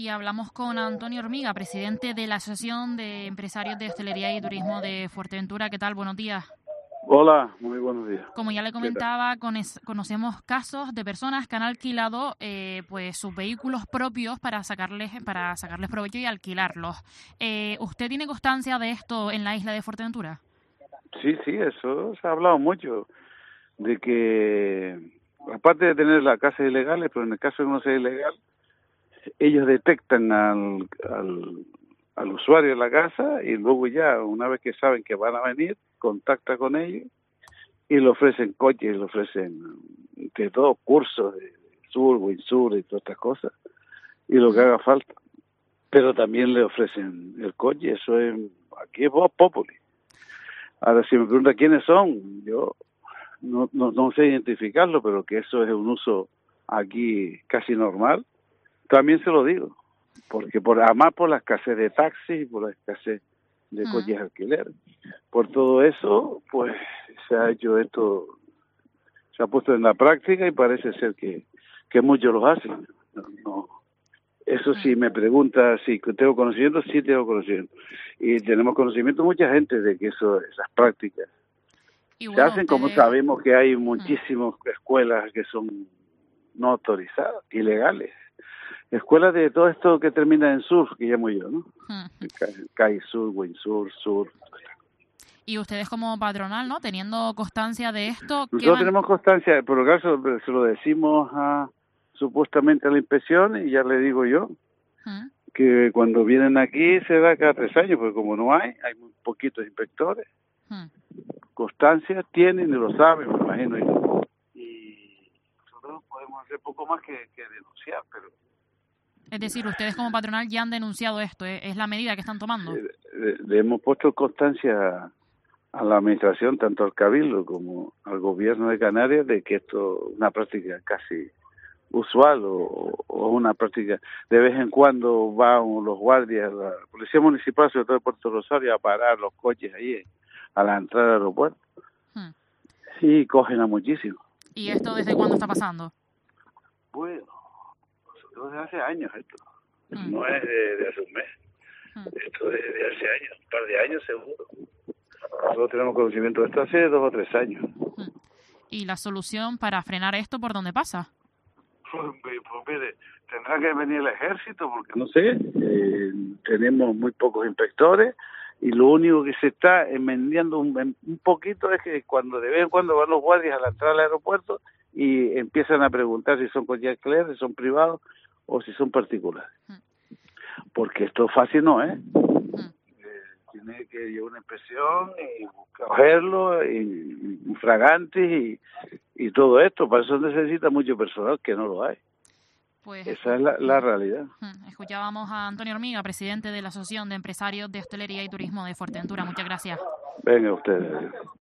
Y hablamos con Antonio Hormiga, presidente de la Asociación de Empresarios de Hostelería y Turismo de Fuerteventura. ¿Qué tal? Buenos días. Hola, muy buenos días. Como ya le ¿Qué tal? comentaba, conocemos casos de personas que han alquilado pues sus vehículos propios para sacarles provecho y alquilarlos. ¿Usted tiene constancia de esto en la isla de Fuerteventura? Sí, eso se ha hablado mucho, de que aparte de tener las casas ilegales, pero en el caso de no ser ilegal, ellos detectan al usuario de la casa y luego ya, una vez que saben que van a venir, contacta con ellos y le ofrecen coches, le ofrecen de todo, cursos de sur, Windsur y todas estas cosas, y lo que haga falta. Pero también le ofrecen el coche, eso es, aquí es vox populi. Ahora, si me pregunta quiénes son, yo no sé identificarlo, pero que eso es un uso aquí casi normal, también se lo digo, porque además por la escasez de taxis, por la escasez de coches de alquiler, por todo eso, pues se ha hecho esto, se ha puesto en la práctica y parece ser que muchos lo hacen. No. Eso sí, me pregunta si tengo conocimiento, sí tengo conocimiento. Y tenemos conocimiento mucha gente de que esas prácticas Y se bueno, hacen, como ustedes... sabemos que hay muchísimas escuelas que son no autorizadas, ilegales. Escuelas de todo esto que termina en sur, que llamo yo, ¿no? CAI Sur, Windsur, Sur. Y ustedes como patronal, ¿no? Teniendo constancia de esto, ¿qué Nosotros van? tenemos constancia, por lo caso se lo decimos supuestamente a la inspección y ya le digo yo, que cuando vienen aquí se da cada 3 años, porque como no hay muy poquitos inspectores, constancia tienen y lo saben, me imagino, y nosotros podemos hacer poco más que denunciar, pero... Es decir, ustedes como patronal ya han denunciado esto, ¿es la medida que están tomando? Le hemos puesto constancia a la administración, tanto al Cabildo como al gobierno de Canarias, de que esto es una práctica casi usual o una práctica. De vez en cuando van los guardias, la Policía Municipal, sobre todo de Puerto Rosario, a parar los coches ahí a la entrada del aeropuerto. Sí, cogen a muchísimo. ¿Y esto desde cuándo está pasando? Bueno, nosotros desde hace años esto. No es de hace un mes. Esto es de hace años, un par de años seguro. Nosotros tenemos conocimiento de esto hace 2 o 3 años. ¿Y la solución para frenar esto por dónde pasa? Pues mire, tendrá que venir el ejército, porque no sé, tenemos muy pocos inspectores y lo único que se está enmendiando un poquito es que cuando de vez en cuando van los guardias a la entrada del aeropuerto y empiezan a preguntar si son coches alquiler, si son privados o si son particulares. Porque esto fácil no es. Tiene que llevar una inspección y cogerlo y fragantes y todo esto. Para eso necesita mucho personal, que no lo hay. Pues esa es la realidad. Escuchábamos a Antonio Hormiga, presidente de la Asociación de Empresarios de Hostelería y Turismo de Fuerteventura. Muchas gracias. Venga ustedes.